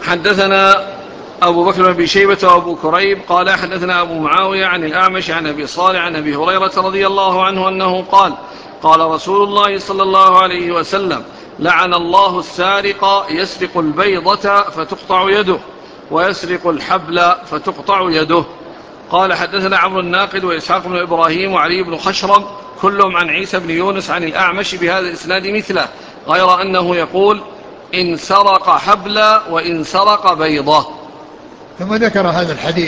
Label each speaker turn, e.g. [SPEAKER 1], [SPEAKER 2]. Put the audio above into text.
[SPEAKER 1] حدثنا أبو بكر بن أبي شيبة وأبو كريب قال حدثنا أبو معاوية عن الأعمش عن أبي صالح عن أبي هريرة رضي الله عنه أنه قال قال رسول الله صلى الله عليه وسلم لعن الله السارق يسرق البيضة فتقطع يده ويسرق الحبل فتقطع يده. قال حدثنا عمرو الناقد وإسحاق بن إبراهيم وعلي بن خشرم كلهم عن عيسى بن يونس عن الأعمش بهذا الإسناد مثله غير أنه يقول إن سرق حبل وإن سرق بيضة.
[SPEAKER 2] ثم ذكر هذا الحديث